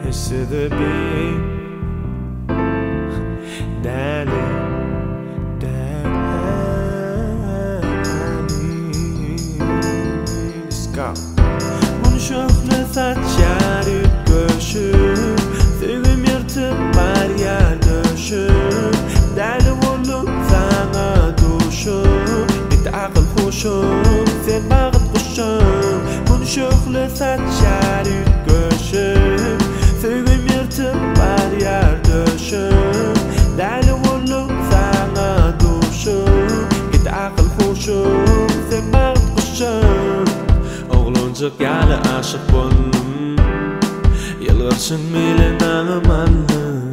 Hissedip Deli Let's go. Bunu şöyle saçar göşüp Sevim yırtıp var yer döşüp Deli olup sana duşup Git akıl hoşum sen bağıt kuşum Bunu şöyle saçar göşüp Sevim yırtıp var yer döşüp Deli olup sana duşup Git akıl hoşum sen bağıt kuşum Oğluncuk yalı aşık boldum Yılgırsın milen ağımanım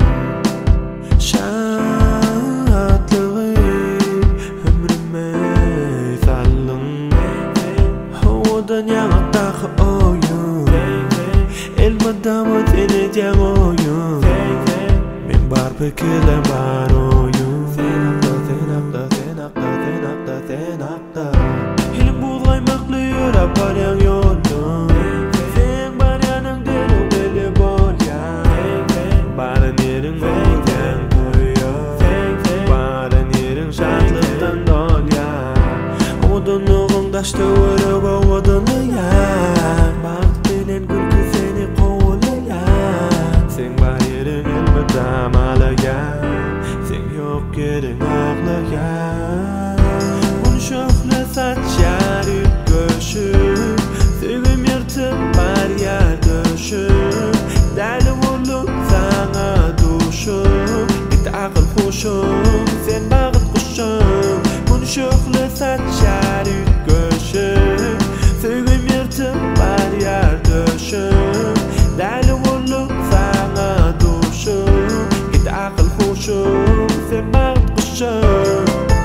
Şadlığı ömrüme sallın Havadan yanıqtaki oyun Elmadamı seni diyen oyun Men bar pekile bar oyun Sen akta Elim buğdaymaklı yürü baryan yoldum Sen baryanın deli deli bol ya Barın yerin meyken koyuyor Barın yerin şartlıktan dol ya Odunluğun taştı vırıp odunu ya Bağıt bilen gülkü seni kovulayan Sen bar yerin elbette malayan Sen yok yerin ağlayan Şöyle saçar göşüp Sevim yırtıp var yer döşüp Deli olup sana duşup Git akıl hoşum sen bağıt kuşum Bunu şöyle saçar göşüp Sevim yırtıp var yer döşüp Deli olup sana duşup Git akıl hoşum sen bağıt kuşum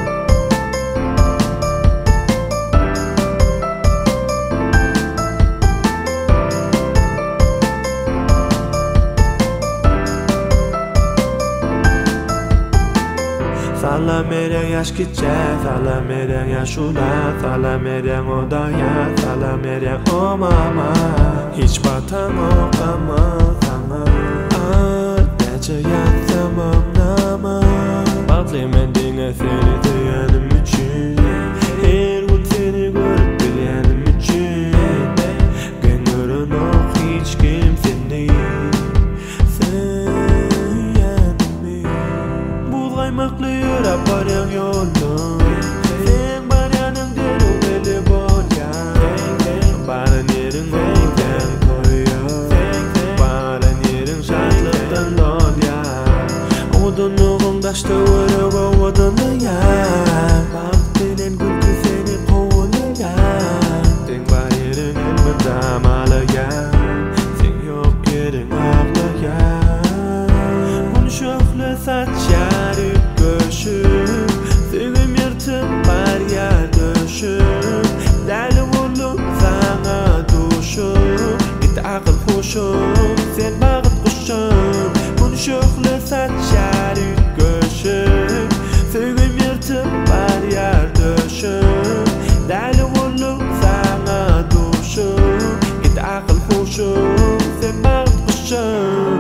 Salam eren yaş gitçe, salam eren yaş ula Salam eren odaya, salam eren o mama Hiç batan okama sana Nece yatsam anlama Bağlıyım ben dinle seni duyanım için Her gün seni görüp bilenim için Gönlün ok hiç kimsen değil Buğdaymaklı yürü baryan yoldum Sen baryanın deli deli bol ya Barın yerin meyken koyuyor Barın yerin şartlıktan dol ya Odunluğun taştı vırıp odunu ya Bağıt bilen gülkü seni kovulayan Sen bar yerin elbette malayan Sen yok yerin ağlayan Bunu şöyle saçar göşüp Sevim yırtıp var yer döşüp Deli olup sana duşup Git akıl hoşum sen bağıt kuşum Bunu şöyle saçar göşüp Sevim yırtıp var yer döşüp Deli olup sana duşup Git akıl hoşum sen bağıt kuşum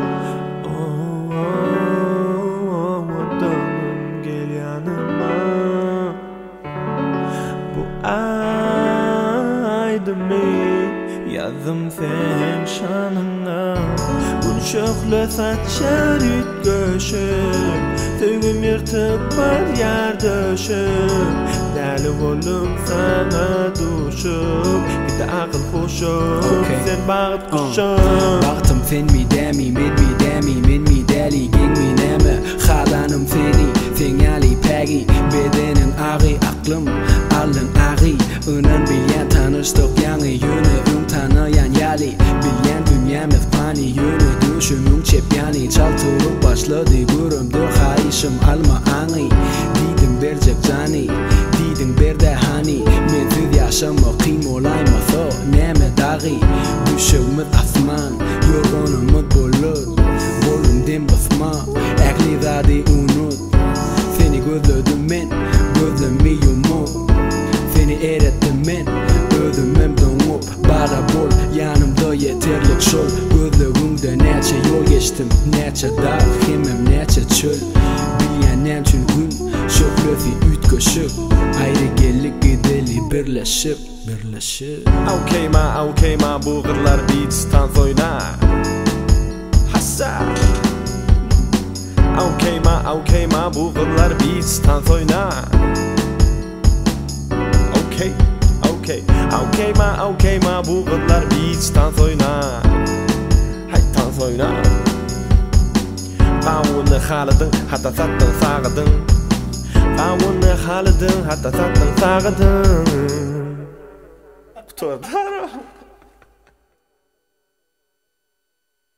Yazdım sen şanına Bunu şöyle saçar göşüp Sevim yırtıp var yer döşüp Deli olup sana duşup Git akıl hoşum sen bağıt kuşum Baktım fen mi demi, med mi demi, men mi deli Geng mi neme, xalanım seni Sen yali pegi, bedenin ağrı Aklım alın ağrı Önen bilyen tanıştık yanı yönü tanıyan yali Bilyen dünyamız fani yönü Düşümüm çep yani Çaltılıp başladı görümdü Hayışım alma anı Didim bercek cani Didim berde hani Mensiz yaşamı kim olayması Neme dağı Düşümüz asman Yorgunumuz bulut Volümden basma Akli zadi unut Seni gözledim men Gözlemi yumut Seni erettim men Özümüm donup Bara bol yanımda yeterlik şol gözlüğüngde näçe yol geçtim näçe dağ hemem näçe çöl bilýän näçün gün şöhlösi ütköşüp aýry gellik gideli birleşip Awkeyma bu gırlar beatstan soýna hassa Awkeyma bu gırlar beatstan soýna Awkeyma bu gırlar beatstan soýna haytan soýna Bawuny halydyň hatta satdyň sagydyň Bawuny halydyň hatta satdyň sagydyň